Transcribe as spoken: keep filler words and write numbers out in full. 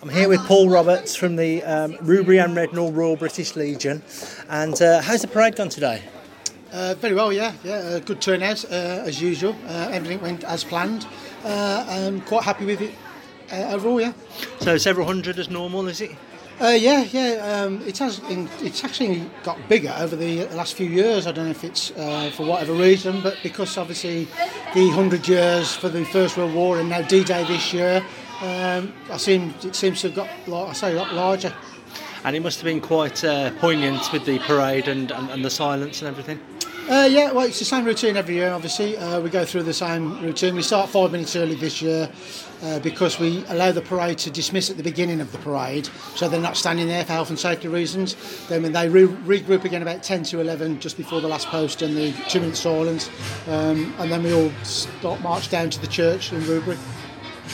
I'm here with Paul Roberts from the um, Rubery and Rednall Royal British Legion. And uh, how's the parade gone today? Uh, very well, yeah, yeah. Uh, good turnout uh, as usual. Uh, everything went as planned. Uh, I'm quite happy with it uh, overall, yeah. So several hundred as normal, is it? Uh, yeah, yeah. Um, it has. In, it's actually got bigger over the last few years. I don't know if it's uh, for whatever reason, but because obviously the hundred years for the First World War and now D-Day this year, um, I seem it seems to have got, like I say, a lot larger. And it must have been quite uh, poignant with the parade and, and, and the silence and everything. Uh, yeah, well, it's the same routine every year, obviously. Uh, we go through the same routine. We start five minutes early this year uh, because we allow the parade to dismiss at the beginning of the parade, so they're not standing there for health and safety reasons. Then when they re- regroup again about ten to eleven, just before the last post and the two-minute silence, um, and then we all start march down to the church in Rubery.